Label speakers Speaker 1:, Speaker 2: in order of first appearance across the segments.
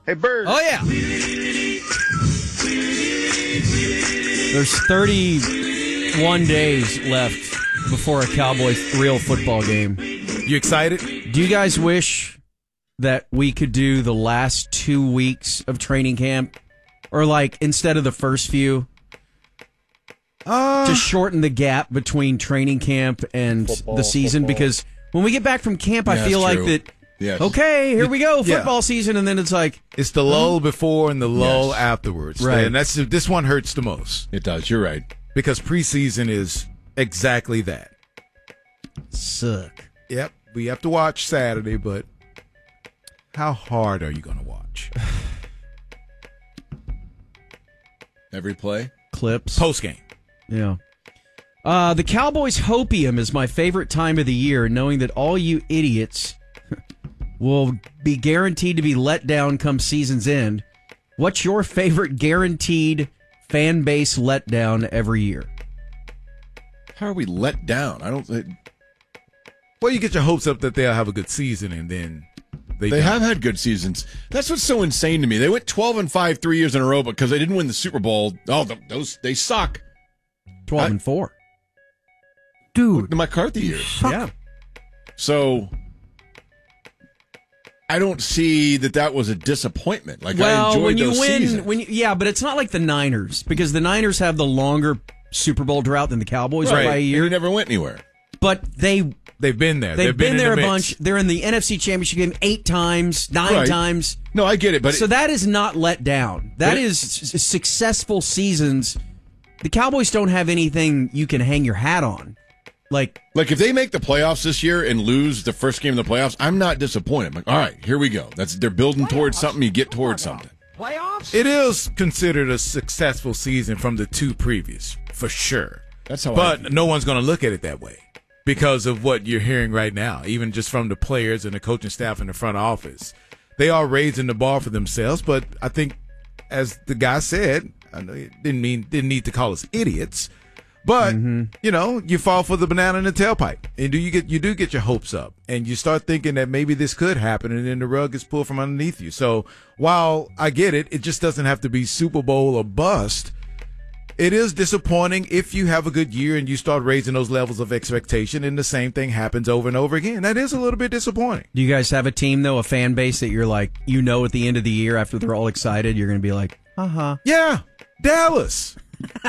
Speaker 1: Hey, Bird.
Speaker 2: Oh, yeah. There's 31 days left before a Cowboys real football game.
Speaker 3: You excited?
Speaker 2: Do you guys wish that we could do the last 2 weeks of training camp? Or, like, instead of the first few? To shorten the gap between training camp and the season? Because when we get back from camp, I feel like that, okay, here we go, football season, and then it's like...
Speaker 3: It's the lull before and the lull afterwards.
Speaker 2: Right.
Speaker 3: And this one hurts the most.
Speaker 4: It does. You're right.
Speaker 3: Because preseason is exactly that.
Speaker 2: Suck.
Speaker 3: Yep. We have to watch Saturday, but how hard are you going to watch?
Speaker 4: Every play?
Speaker 2: Clips.
Speaker 3: Post-game.
Speaker 2: Yeah. The Cowboys Hopium is my favorite time of the year, knowing that all you idiots will be guaranteed to be let down come season's end. What's your favorite guaranteed fan base letdown every year?
Speaker 4: How are we let down? I don't...
Speaker 3: Well, you get your hopes up that they'll have a good season, and then
Speaker 4: they have had good seasons. That's what's so insane to me. They went 12-5 3 years in a row because they didn't win the Super Bowl. Oh, they suck.
Speaker 2: 12-4.
Speaker 4: Dude. The McCarthy years.
Speaker 2: Yeah.
Speaker 4: So I don't see that was a disappointment. Like, I enjoyed
Speaker 2: when you
Speaker 4: those
Speaker 2: win,
Speaker 4: seasons.
Speaker 2: but it's not like the Niners, because the Niners have the longer Super Bowl drought than the Cowboys by a year.
Speaker 4: And they never went anywhere.
Speaker 2: But they've
Speaker 3: been there.
Speaker 2: They've been there
Speaker 3: in the
Speaker 2: a
Speaker 3: mix.
Speaker 2: bunch. They're in the NFC Championship game 8 times, 9 times.
Speaker 4: No, I get it, but
Speaker 2: so that is not let down. That is successful seasons. The Cowboys don't have anything you can hang your hat on. Like
Speaker 4: if they make the playoffs this year and lose the first game of the playoffs, I'm not disappointed. I'm like, all right, here we go. They're building towards something. You get towards something.
Speaker 1: Playoffs?
Speaker 3: It is considered a successful season from the 2 previous, for sure.
Speaker 4: That's how.
Speaker 3: But no one's going to look at it that way because of what you're hearing right now, even just from the players and the coaching staff in the front office. They are raising the bar for themselves, but I think, as the guy said, I know he didn't need to call us idiots, but you fall for the banana in the tailpipe, and you do get your hopes up, and you start thinking that maybe this could happen, and then the rug is pulled from underneath you. So while I get it, it just doesn't have to be Super Bowl or bust. It is disappointing if you have a good year and you start raising those levels of expectation, and the same thing happens over and over again. That is a little bit disappointing.
Speaker 2: Do you guys have a team, though, a fan base that you're like, at the end of the year after they're all excited, you're going to be like,
Speaker 3: yeah, Dallas.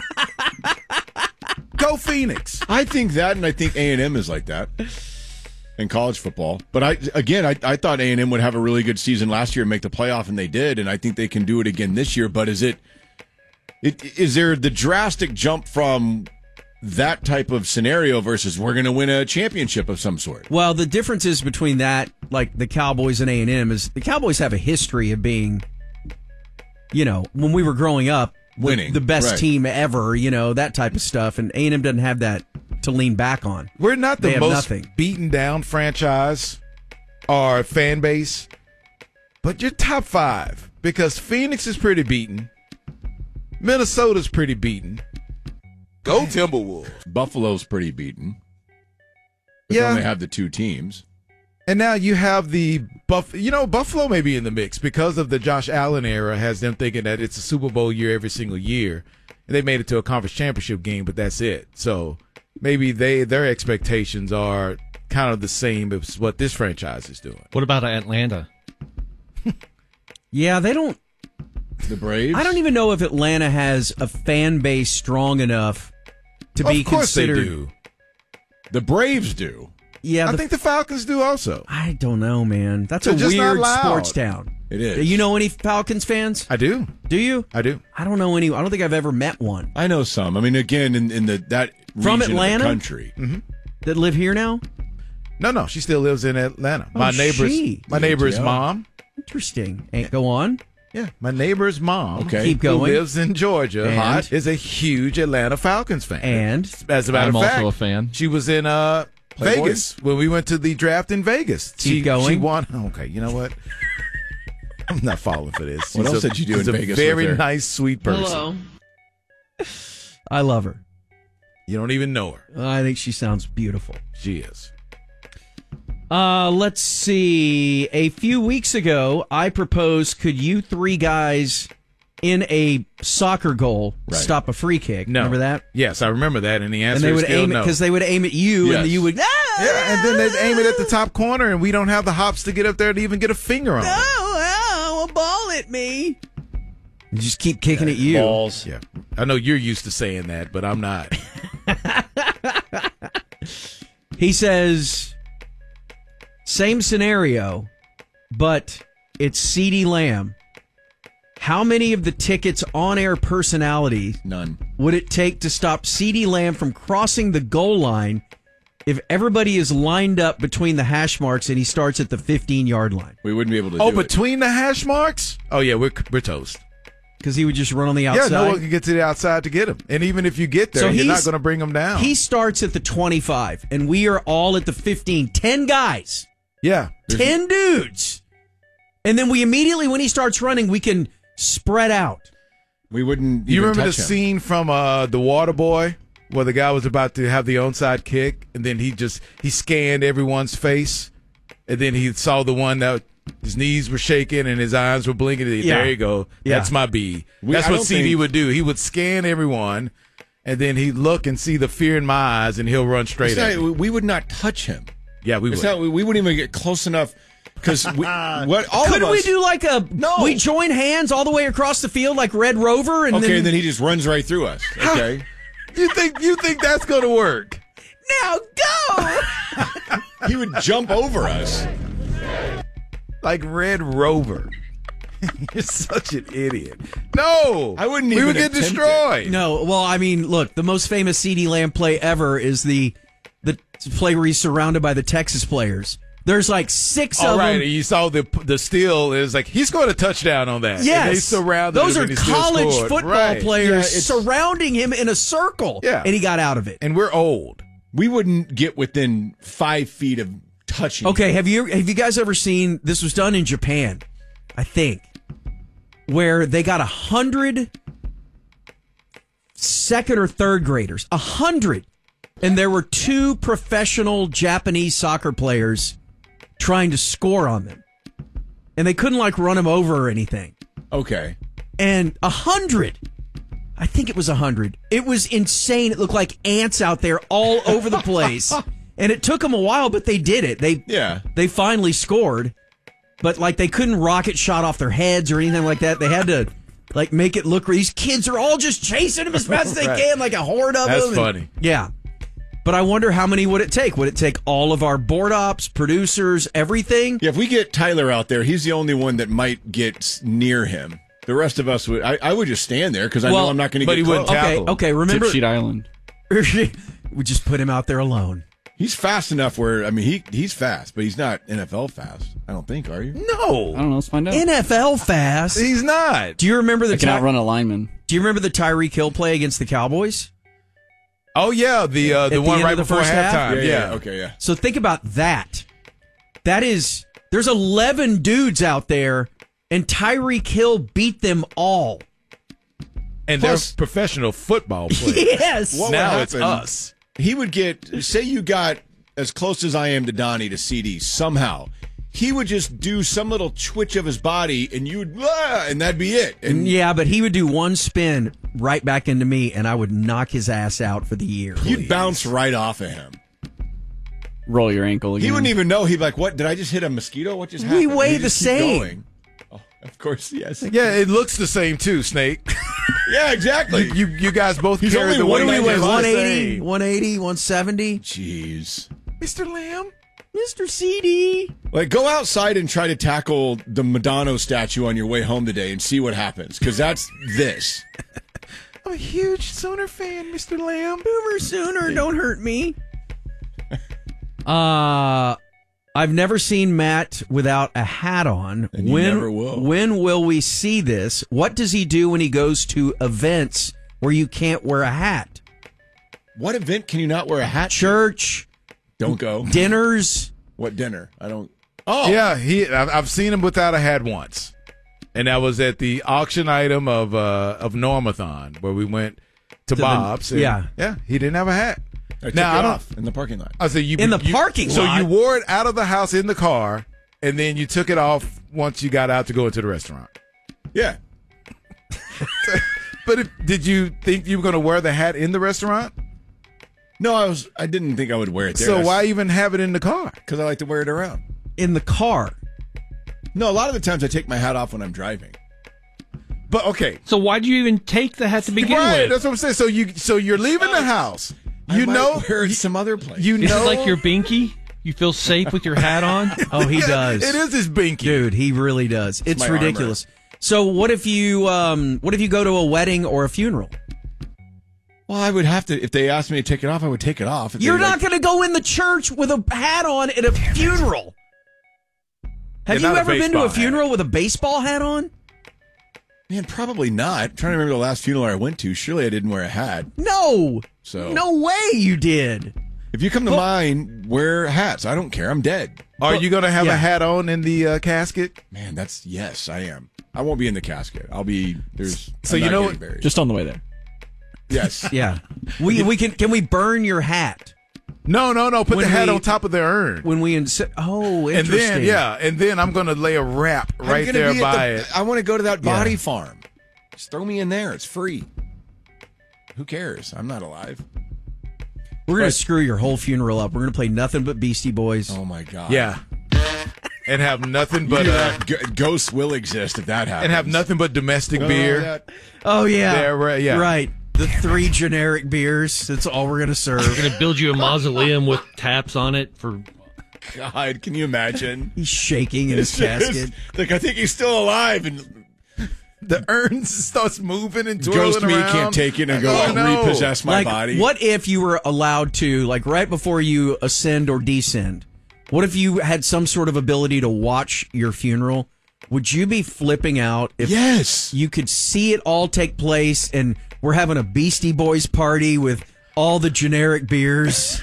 Speaker 3: Go Phoenix.
Speaker 4: I think that, and I think A&M is like that in college football. But I thought A&M would have a really good season last year and make the playoff, and they did, and I think they can do it again this year. But is there the drastic jump from that type of scenario versus we're going to win a championship of some sort?
Speaker 2: Well, the difference is between that, like the Cowboys and A&M, is the Cowboys have a history of being, when we were growing up,
Speaker 4: winning,
Speaker 2: the best team ever, that type of stuff. And A&M doesn't have that to lean back on.
Speaker 3: We're not the most beaten down franchise or fan base, but you're top 5 because Phoenix is pretty beaten. Minnesota's pretty beaten. Go Timberwolves.
Speaker 4: Buffalo's pretty beaten. But they only have the 2 teams.
Speaker 3: And now you have the Buffalo may be in the mix because of the Josh Allen era has them thinking that it's a Super Bowl year every single year. And they made it to a conference championship game, but that's it. So maybe their expectations are kind of the same as what this franchise is doing.
Speaker 5: What about Atlanta?
Speaker 2: Yeah, they don't.
Speaker 4: The Braves?
Speaker 2: I don't even know if Atlanta has a fan base strong enough to be considered.
Speaker 3: Of course they do.
Speaker 4: The Braves do.
Speaker 2: Yeah,
Speaker 3: I think the Falcons do also.
Speaker 2: I don't know, man. That's a
Speaker 3: just
Speaker 2: weird
Speaker 3: not loud.
Speaker 2: sports town.
Speaker 4: It is.
Speaker 2: Do you know any Falcons fans?
Speaker 3: I do.
Speaker 2: Do you?
Speaker 3: I do.
Speaker 2: I don't know any. I don't think I've ever met one.
Speaker 4: I know some. I mean, again, in that
Speaker 2: from
Speaker 4: region
Speaker 2: Atlanta,
Speaker 4: of the country
Speaker 2: that live here now.
Speaker 3: No, she still lives in Atlanta.
Speaker 2: Oh,
Speaker 3: My neighbor's mom.
Speaker 2: Interesting. Go on.
Speaker 3: Yeah, my neighbor's mom,
Speaker 2: Keep going.
Speaker 3: who lives in Georgia, is a huge Atlanta Falcons fan.
Speaker 2: And
Speaker 3: as a matter
Speaker 5: I'm
Speaker 3: of fact,
Speaker 5: also a fan.
Speaker 3: She was in Vegas when we went to the draft in Vegas.
Speaker 2: Keep going.
Speaker 3: She won. Okay, you know what? I'm not falling for this.
Speaker 4: What else did you do in Vegas?
Speaker 3: She's a very
Speaker 4: with her?
Speaker 3: nice, sweet person.
Speaker 6: Hello.
Speaker 2: I love her.
Speaker 3: You don't even know her.
Speaker 2: I think she sounds beautiful.
Speaker 3: She is.
Speaker 2: Let's see. A few weeks ago, I proposed, could you three guys in a soccer goal stop a free kick?
Speaker 3: No.
Speaker 2: Remember that?
Speaker 3: Yes, I remember that, and the answer
Speaker 2: And they
Speaker 3: is
Speaker 2: would
Speaker 3: still
Speaker 2: aim it
Speaker 3: no.
Speaker 2: because they would aim at you, and you would.
Speaker 3: Yeah, and then they'd aim it at the top corner, and we don't have the hops to get up there to even get a finger on it.
Speaker 2: A ball at me. You just keep kicking at you.
Speaker 4: Balls.
Speaker 3: Yeah, I know you're used to saying that, but I'm not.
Speaker 2: He says, same scenario, but it's CeeDee Lamb. How many of the tickets on-air personalities
Speaker 4: None.
Speaker 2: would it take to stop CeeDee Lamb from crossing the goal line if everybody is lined up between the hash marks and he starts at the 15-yard line?
Speaker 4: We wouldn't be able to do it.
Speaker 3: Between the hash marks? Oh, yeah, we're toast.
Speaker 2: Because he would just run on the outside.
Speaker 3: Yeah, no one can get to the outside to get him. And even if you get there, you're not going to bring him down.
Speaker 2: He starts at the 25, and we are all at the 15. 10 guys.
Speaker 3: Yeah.
Speaker 2: 10 dudes. And then we immediately, when he starts running, we can spread out.
Speaker 4: We wouldn't.
Speaker 3: You
Speaker 4: even
Speaker 3: remember the
Speaker 4: touch him.
Speaker 3: scene from The Water Boy where the guy was about to have the onside kick, and then he scanned everyone's face, and then he saw the one that his knees were shaking and his eyes were blinking.
Speaker 2: Yeah.
Speaker 3: There you go.
Speaker 2: Yeah.
Speaker 3: That's my B.
Speaker 4: I
Speaker 3: That's what
Speaker 4: don't
Speaker 3: CD
Speaker 4: think-
Speaker 3: would do. He would scan everyone, and then he'd look and see the fear in my eyes, and he'll run straight
Speaker 4: It's
Speaker 3: at
Speaker 4: not-
Speaker 3: me.
Speaker 4: we would not touch him.
Speaker 3: Yeah, we
Speaker 4: It's
Speaker 3: would.
Speaker 4: not, we wouldn't even get close enough because
Speaker 2: Couldn't we do like we join hands all the way across the field like Red Rover? And
Speaker 4: and then he just runs right through us. Okay.
Speaker 3: You think that's going to work?
Speaker 2: now go!
Speaker 4: He would jump over us.
Speaker 3: Like Red Rover. You're such an idiot. No,
Speaker 4: I wouldn't
Speaker 3: We
Speaker 4: even
Speaker 3: would get
Speaker 4: attempt
Speaker 3: destroyed.
Speaker 2: No, well, I mean, look, the most famous CeeDee Lamb play ever is the play where he's surrounded by the Texas players. There's like 6
Speaker 3: All
Speaker 2: of
Speaker 3: right,
Speaker 2: them.
Speaker 3: and you saw the steal is like he's going to touchdown on that.
Speaker 2: Yes,
Speaker 3: and they surrounded
Speaker 2: those
Speaker 3: him
Speaker 2: are
Speaker 3: and he still
Speaker 2: college
Speaker 3: scored.
Speaker 2: football
Speaker 3: Right.
Speaker 2: players
Speaker 4: Yeah, it's-
Speaker 2: surrounding him in a circle.
Speaker 3: Yeah.
Speaker 2: And he got out of it.
Speaker 3: And we're old.
Speaker 4: We wouldn't get within 5 feet of touching.
Speaker 2: Okay, have you guys ever seen, this was done in Japan, I think, where they got 100 second or third graders, 100, and there were 2 professional Japanese soccer players trying to score on them, and they couldn't like run them over or anything.
Speaker 4: Okay.
Speaker 2: And 100, I think it was 100. It was insane. It looked like ants out there all over the place. And it took them a while, but they did it. They finally scored, but like they couldn't rocket shot off their heads or anything like that. They had to like make it look. These kids are all just chasing them as fast as they
Speaker 3: Right.
Speaker 2: can, like a horde of
Speaker 3: That's
Speaker 2: them.
Speaker 3: funny.
Speaker 2: Yeah, but I wonder how many would it take? Would it take all of our board ops, producers, everything?
Speaker 4: Yeah, if we get Tyler out there, he's the only one that might get near him. The rest of us would. I would just stand there because I know I'm not going to
Speaker 3: but
Speaker 4: get
Speaker 3: he wouldn't
Speaker 4: close.
Speaker 3: tackle.
Speaker 2: Okay. Remember,
Speaker 1: Tip Sheet Island.
Speaker 2: we just put him out there alone.
Speaker 4: He's fast enough where he's fast, but he's not NFL fast. I don't think. Are you?
Speaker 1: I
Speaker 3: No,
Speaker 1: don't know. Let's find out.
Speaker 2: NFL fast.
Speaker 3: he's not.
Speaker 2: Do you remember the
Speaker 1: I can outrun a lineman.
Speaker 2: Do you remember the Tyreek Hill play against the Cowboys?
Speaker 3: Oh yeah, the
Speaker 2: the
Speaker 3: one
Speaker 2: end
Speaker 3: right
Speaker 2: of the
Speaker 3: before
Speaker 2: first half?
Speaker 3: halftime. Yeah.
Speaker 4: Okay. Yeah.
Speaker 2: So think about that. There's 11 dudes out there, and Tyreek Hill beat them all.
Speaker 3: And
Speaker 4: Plus-
Speaker 3: they're professional football players.
Speaker 2: Yes.
Speaker 4: What
Speaker 3: Now
Speaker 4: would
Speaker 3: it's
Speaker 4: happen-
Speaker 3: us.
Speaker 4: He would get. Say you got as close as I am to Donnie to CD somehow. He would just do some little twitch of his body, and you'd and that'd be it. And
Speaker 2: Yeah, but he would do one spin right back into me, and I would knock his ass out for the year.
Speaker 4: you'd bounce right off of him.
Speaker 1: Roll your ankle again.
Speaker 4: He wouldn't even know. He'd be like, "What? Did I just hit a mosquito? What just happened?"
Speaker 2: weigh
Speaker 4: He'd
Speaker 2: the
Speaker 4: just keep
Speaker 2: same.
Speaker 4: going. Oh, of course, yes.
Speaker 3: Yeah, it looks the same too, Snake.
Speaker 4: Yeah, exactly.
Speaker 3: You guys both
Speaker 4: He's
Speaker 3: carry
Speaker 4: only
Speaker 3: the weight.
Speaker 4: one
Speaker 2: What do we weigh?
Speaker 4: It's the
Speaker 2: 180,
Speaker 3: same.
Speaker 2: 180, 170?
Speaker 4: Jeez.
Speaker 3: Mr. Lamb.
Speaker 2: Mr. CD.
Speaker 4: Like, go outside and try to tackle the Madonna statue on your way home today and see what happens, because that's this.
Speaker 3: I'm a huge Sooner fan, Mr. Lamb.
Speaker 2: Boomer Sooner, don't hurt me. I've never seen Matt without a hat on.
Speaker 4: And you never will.
Speaker 2: When will we see this? What does he do when he goes to events where you can't wear a hat?
Speaker 4: What event can you not wear a hat?
Speaker 2: Church,
Speaker 4: Don't go.
Speaker 2: dinners.
Speaker 4: What dinner? I don't. Oh,
Speaker 3: Yeah, I've seen him without a hat once, and that was at the auction item of Normathon where we went to
Speaker 2: the-
Speaker 3: Bob's. And
Speaker 2: yeah.
Speaker 3: yeah, he didn't have a hat.
Speaker 4: I took
Speaker 3: Now,
Speaker 4: it
Speaker 3: I don't-
Speaker 4: off in the parking lot.
Speaker 3: I said you
Speaker 2: In the parking
Speaker 3: So
Speaker 2: lot?
Speaker 3: you wore it out of the house in the car, and then you took it off once you got out to go into the restaurant.
Speaker 4: Yeah.
Speaker 3: But did you think you were going to wear the hat in the restaurant?
Speaker 4: No, I didn't think I would wear it there.
Speaker 3: So why even have it in the car?
Speaker 4: Because I like to wear it around.
Speaker 2: In the car.
Speaker 4: No, a lot of the times I take my hat off when I'm driving.
Speaker 3: But okay,
Speaker 5: So why'd you even take the hat to begin
Speaker 3: right?
Speaker 5: with?
Speaker 3: That's what I'm saying. So you're leaving the house.
Speaker 4: I
Speaker 3: You
Speaker 4: might
Speaker 3: know,
Speaker 4: wear it some other place.
Speaker 3: you
Speaker 5: Is
Speaker 3: know,
Speaker 5: it like your binky? You feel safe with your hat on?
Speaker 2: Oh, he does.
Speaker 3: It is his binky.
Speaker 2: Dude, he really does. It's
Speaker 4: my
Speaker 2: ridiculous. So what if you go to a wedding or a funeral?
Speaker 4: Well, I would have to. If they asked me to take it off, I would take it off. If
Speaker 2: You're
Speaker 4: they,
Speaker 2: not going to go in the church with a hat on at a funeral. Have
Speaker 3: Yeah,
Speaker 2: you
Speaker 3: not a
Speaker 2: ever been to
Speaker 3: baseball
Speaker 2: a funeral with a baseball hat on?
Speaker 4: Man, probably not. I'm trying to remember the last funeral I went to. Surely I didn't wear a hat.
Speaker 2: No.
Speaker 4: So
Speaker 2: No way you did.
Speaker 4: if you come to mine, wear hats. I don't care. I'm dead.
Speaker 3: Are you going to have
Speaker 2: Yeah.
Speaker 3: a hat on in the casket?
Speaker 4: Man, yes, I am. I won't be in the casket. I'll be there's.
Speaker 3: So
Speaker 4: I'm
Speaker 3: you
Speaker 4: not
Speaker 3: know
Speaker 4: getting
Speaker 3: what-
Speaker 4: buried.
Speaker 1: Just on the way there.
Speaker 4: yes.
Speaker 2: Yeah. We can we burn your hat
Speaker 3: No. Put
Speaker 2: When
Speaker 3: the hat
Speaker 2: we-
Speaker 3: on top of the urn.
Speaker 2: when we Oh,
Speaker 3: And
Speaker 2: interesting.
Speaker 3: then I'm going to lay a wrap
Speaker 4: I'm
Speaker 3: right
Speaker 4: gonna
Speaker 3: there
Speaker 4: be at
Speaker 3: by
Speaker 4: the-
Speaker 3: it.
Speaker 4: I want to go to that
Speaker 2: Yeah.
Speaker 4: body farm. Just throw me in there. It's free. Who cares? I'm not alive.
Speaker 2: We're going to screw your whole funeral up. We're going to play nothing but Beastie Boys.
Speaker 4: Oh my god.
Speaker 3: Yeah. And have nothing but
Speaker 4: Ghosts will exist if that happens.
Speaker 3: and have nothing but domestic
Speaker 4: Oh,
Speaker 3: beer.
Speaker 4: that-
Speaker 2: Oh yeah.
Speaker 3: There, right, yeah.
Speaker 2: Right. The 3 generic beers. That's all we're going to serve.
Speaker 5: We're going to build you a mausoleum with taps on it for.
Speaker 4: God, can you imagine?
Speaker 2: He's shaking in his casket.
Speaker 4: Like I think he's still alive, and
Speaker 3: The urn starts moving and twirling
Speaker 4: ghost me
Speaker 3: around.
Speaker 4: can't take it and go
Speaker 3: Oh, no.
Speaker 4: repossess my
Speaker 2: Like,
Speaker 4: body.
Speaker 2: what if you were allowed to, like, right before you ascend or descend? What if you had some sort of ability to watch your funeral? Would you be flipping out if
Speaker 4: Yes.
Speaker 2: you could see it all take place and we're having a Beastie Boys party with all the generic beers?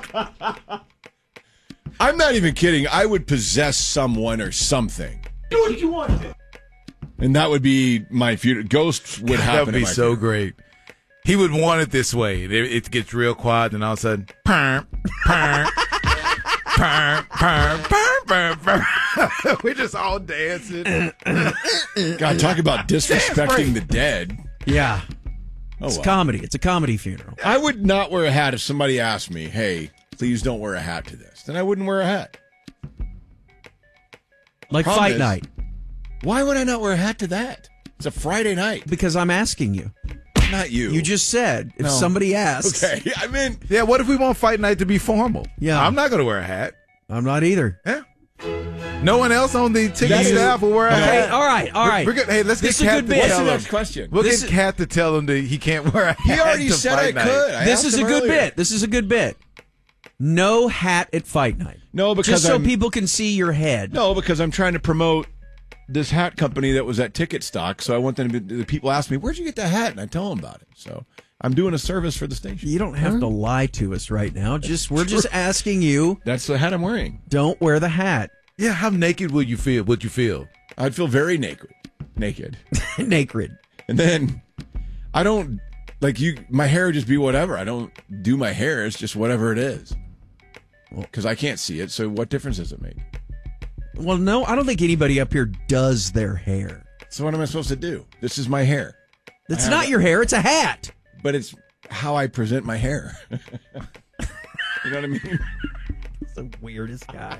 Speaker 4: I'm not even kidding. I would possess someone or something.
Speaker 3: Do what you want.
Speaker 4: And that would be my funeral. Ghosts would happen.
Speaker 3: That would be
Speaker 4: at my
Speaker 3: so
Speaker 4: funeral.
Speaker 3: great. He would want it this way. It gets real quiet, and all of a sudden, purr, purr, purr, purr, purr, purr, purr. We're just all dancing.
Speaker 4: God, talk about disrespecting the dead.
Speaker 2: Yeah.
Speaker 4: Oh,
Speaker 2: It's
Speaker 4: well.
Speaker 2: comedy. It's a comedy funeral.
Speaker 4: I would not wear a hat if somebody asked me, hey, please don't wear a hat to this. Then I wouldn't wear a hat.
Speaker 2: Like
Speaker 4: Problem
Speaker 2: fight
Speaker 4: is-
Speaker 2: night.
Speaker 4: Why would I not wear a hat to that? It's a Friday night.
Speaker 2: Because I'm asking you.
Speaker 4: Not you.
Speaker 2: You just said if
Speaker 4: No.
Speaker 2: somebody asks.
Speaker 4: Okay. I mean,
Speaker 3: Yeah, what if we want fight night to be formal?
Speaker 2: Yeah.
Speaker 3: I'm not going to wear a hat.
Speaker 2: I'm not either.
Speaker 3: Yeah. No one else on the ticket
Speaker 4: That is-
Speaker 3: staff will wear a
Speaker 2: Okay,
Speaker 3: hat.
Speaker 2: all right.
Speaker 3: We're good. Hey, let's
Speaker 2: This
Speaker 3: get
Speaker 2: is a
Speaker 3: Kat
Speaker 2: good
Speaker 3: to
Speaker 2: bit.
Speaker 4: what's
Speaker 3: tell
Speaker 4: the
Speaker 3: him.
Speaker 4: next question?
Speaker 3: We'll
Speaker 2: This
Speaker 3: get
Speaker 2: is-
Speaker 3: Kat to tell him that he can't wear a hat.
Speaker 4: He already
Speaker 3: to
Speaker 4: said
Speaker 3: fight
Speaker 4: I
Speaker 3: night.
Speaker 4: could. I
Speaker 2: This
Speaker 4: asked
Speaker 2: is a
Speaker 4: him
Speaker 2: good
Speaker 4: earlier.
Speaker 2: bit. This is a good bit. No hat at fight night.
Speaker 4: No, because
Speaker 2: just so
Speaker 4: I'm-
Speaker 2: people can see your head.
Speaker 4: No, because I'm trying to promote this hat company that was at Ticket Stock. So I want them to be, the people ask me, where'd you get that hat? And I tell them about it. So I'm doing a service for the station.
Speaker 2: You don't have to lie to us right now. We're just asking you.
Speaker 4: That's the hat I'm wearing.
Speaker 2: Don't wear the hat.
Speaker 3: Yeah, how naked would you feel? Would you feel?
Speaker 4: I'd feel very naked.
Speaker 2: Naked.
Speaker 4: And then I don't like you. My hair would just be whatever. I don't do my hair. It's just whatever it is. Because I can't see it. So what difference does it make?
Speaker 2: Well, no, I don't think anybody up here does their hair.
Speaker 4: So what am I supposed to do? This is my hair.
Speaker 2: It's
Speaker 4: I
Speaker 2: not
Speaker 4: have-
Speaker 2: your hair. It's a hat.
Speaker 4: But it's how I present my hair. You know what I mean?
Speaker 2: It's the weirdest guy.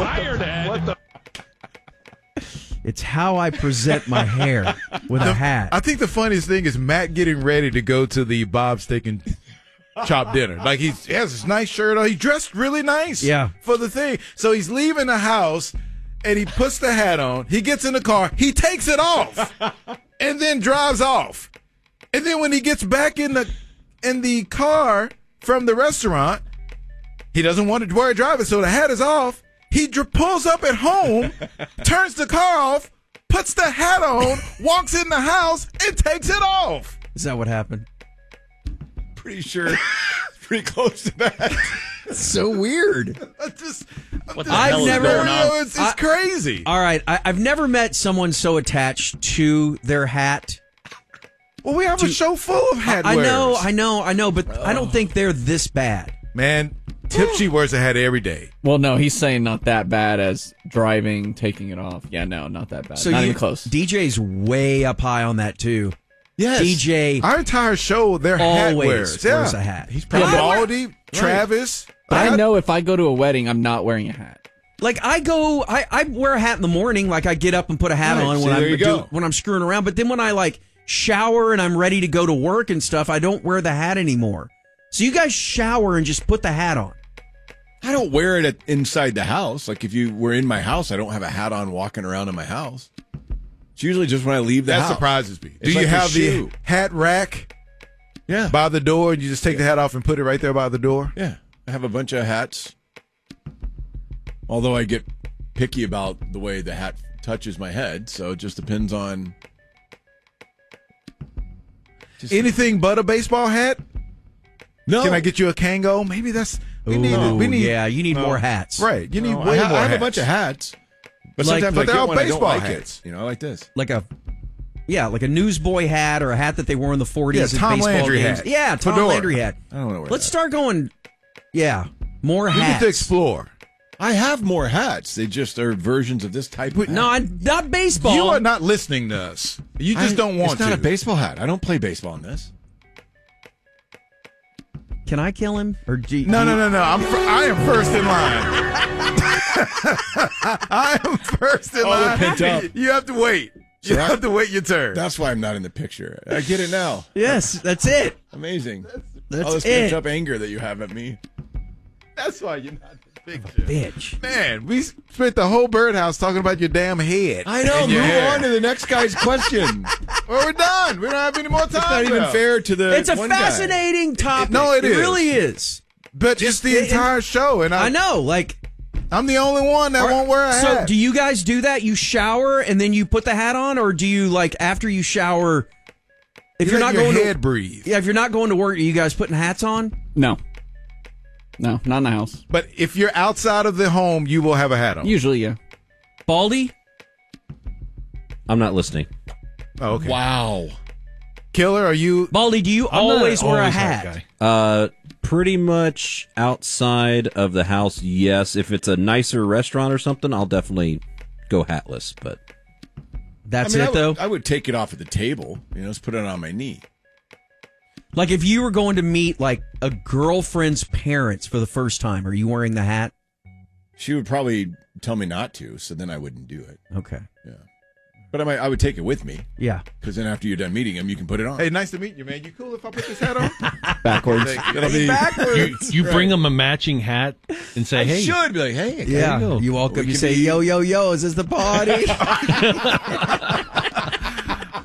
Speaker 2: It's how I present my hair with a hat.
Speaker 3: I think the funniest thing is Matt getting ready to go to the Bob Steak and Chop dinner. Like he has this nice shirt on. He dressed really nice
Speaker 2: Yeah.
Speaker 3: for the thing. So he's leaving the house and he puts the hat on. He gets in the car. He takes it off and then drives off. And then when he gets back in the car from the restaurant, he doesn't want to worry drive it, so the hat is off. He pulls up at home, turns the car off, puts the hat on, walks in the house, and takes it off.
Speaker 2: Is that what happened?
Speaker 4: Pretty sure. Pretty close to that.
Speaker 2: It's so weird.
Speaker 5: What the
Speaker 2: I've
Speaker 5: hell is
Speaker 2: never-
Speaker 5: going on?
Speaker 3: It's crazy.
Speaker 2: All right, I've never met someone so attached to their hat.
Speaker 3: Well, we have a show full of hat
Speaker 2: I
Speaker 3: wearers.
Speaker 2: know, but I don't think they're this bad.
Speaker 3: Man, Tipsy wears a hat every day.
Speaker 1: Well, no, he's saying not that bad as driving, taking it off. Yeah, no, not that bad.
Speaker 2: So
Speaker 1: Not even close.
Speaker 2: DJ's way up high on that too.
Speaker 3: Yes.
Speaker 2: DJ
Speaker 3: Our entire show, they're hat
Speaker 2: always
Speaker 3: wearers.
Speaker 2: wears a hat.
Speaker 3: He's probably Baldy, Travis.
Speaker 1: But I know if I go to a wedding, I'm not wearing a hat.
Speaker 2: Like I wear a hat in the morning. Like I get up and put a hat
Speaker 4: Right,
Speaker 2: on
Speaker 4: see,
Speaker 2: when
Speaker 4: there you go.
Speaker 2: when I'm screwing around. But then when I like shower and I'm ready to go to work and stuff, I don't wear the hat anymore. So you guys shower and just put the hat on.
Speaker 4: I don't wear it inside the house. Like if you were in my house, I don't have a hat on walking around in my house. It's usually just when I leave the
Speaker 3: That
Speaker 4: house.
Speaker 3: surprises me.
Speaker 4: It's
Speaker 3: Do
Speaker 4: like
Speaker 3: you
Speaker 4: a
Speaker 3: have the
Speaker 4: shoe.
Speaker 3: hat rack
Speaker 4: Yeah.
Speaker 3: by the door and you just take the hat off and put it right there by the door?
Speaker 4: Yeah. I have a bunch of hats. Although I get picky about the way the hat touches my head, so it just depends on
Speaker 3: Anything but a baseball hat?
Speaker 4: No.
Speaker 3: Can I get you a Kango? Maybe that's we need
Speaker 2: Yeah, you need more hats.
Speaker 3: Right. You need
Speaker 4: No,
Speaker 3: way
Speaker 4: I
Speaker 3: more
Speaker 4: have
Speaker 3: hats.
Speaker 4: a bunch of hats. But
Speaker 2: Like-
Speaker 4: sometimes
Speaker 3: but
Speaker 4: I
Speaker 3: they're
Speaker 4: get
Speaker 3: all
Speaker 4: one I don't
Speaker 3: baseball
Speaker 4: like
Speaker 3: hats.
Speaker 4: it. You know, like this.
Speaker 2: Like a newsboy hat or a hat that they wore in the 40s
Speaker 3: Yeah,
Speaker 2: at
Speaker 3: Tom
Speaker 2: baseball
Speaker 3: Landry
Speaker 2: games.
Speaker 3: hat.
Speaker 2: Yeah, Tom
Speaker 3: Fedora.
Speaker 2: Landry hat.
Speaker 4: I don't know.
Speaker 2: Let's start going. Yeah, more
Speaker 3: We need
Speaker 2: hats.
Speaker 3: to explore.
Speaker 4: I have more hats. They just are versions of this type of hat.
Speaker 2: No, not baseball.
Speaker 3: You are not listening to us. You just don't want
Speaker 4: It's not
Speaker 3: to.
Speaker 4: a baseball hat. I don't play baseball in this.
Speaker 2: Can I kill him? Or do you,
Speaker 3: No. I am first in line. I am first in
Speaker 4: Oh,
Speaker 3: line.
Speaker 4: they're pent up.
Speaker 3: You have to wait. You
Speaker 4: So
Speaker 3: have to wait your turn.
Speaker 4: That's why I'm not in the picture. I get it now.
Speaker 2: Yes, that's it.
Speaker 4: Amazing.
Speaker 2: That's
Speaker 4: All this
Speaker 2: it.
Speaker 4: pent up anger that you have at me.
Speaker 3: That's why you're not in the picture.
Speaker 2: Bitch.
Speaker 3: Man, we spent the whole birdhouse talking about your damn head.
Speaker 4: I know.
Speaker 3: and
Speaker 4: Move
Speaker 3: your hair.
Speaker 4: on to the next guy's question.
Speaker 3: Well, we're done. We don't have any more time.
Speaker 4: It's not even
Speaker 3: left.
Speaker 4: fair to the
Speaker 2: It's a
Speaker 4: one guy.
Speaker 2: fascinating topic.
Speaker 3: No, it is.
Speaker 2: really is.
Speaker 3: But it's the entire show, and
Speaker 2: I know. Like,
Speaker 3: I'm the only one that won't wear a
Speaker 2: so
Speaker 3: hat.
Speaker 2: do you guys do that? You shower and then you put the hat on, or do you like after you shower? If
Speaker 3: You
Speaker 2: you're
Speaker 3: let
Speaker 2: not
Speaker 3: your
Speaker 2: going
Speaker 3: head
Speaker 2: to
Speaker 3: breathe.
Speaker 2: yeah, if you're not going to work, are you guys putting hats on?
Speaker 1: No, not in the house.
Speaker 3: But if you're outside of the home, you will have a hat on.
Speaker 1: Usually, yeah.
Speaker 2: Baldy?
Speaker 6: I'm not listening.
Speaker 3: Oh, okay.
Speaker 4: Wow.
Speaker 3: Killer, are you?
Speaker 2: Baldy, do you
Speaker 5: I'm not
Speaker 2: always wear a
Speaker 5: always
Speaker 2: hat?
Speaker 5: guy.
Speaker 6: Pretty much outside of the house, yes. If it's a nicer restaurant or something, I'll definitely go hatless. But
Speaker 2: That's
Speaker 4: I mean,
Speaker 2: it, though.
Speaker 4: I would take it off at the table. You know, just put it on my knee.
Speaker 2: Like if you were going to meet like a girlfriend's parents for the first time, are you wearing the hat?
Speaker 4: She would probably tell me not to, so then I wouldn't do it.
Speaker 2: Okay.
Speaker 4: Yeah. But I would take it with me,
Speaker 2: Yeah.
Speaker 4: because then after you're done meeting him, you can put it on.
Speaker 3: Hey, nice to meet you, man. You cool if I put this hat on?
Speaker 1: Backwards.
Speaker 4: It'll be
Speaker 3: backwards.
Speaker 5: You bring them a matching hat and say,
Speaker 4: I
Speaker 5: "Hey,
Speaker 4: should be like, hey,
Speaker 2: Yeah.
Speaker 5: you go.
Speaker 2: You walk
Speaker 4: We
Speaker 2: up, you
Speaker 4: can
Speaker 2: say,
Speaker 4: be-
Speaker 2: yo, is this the party?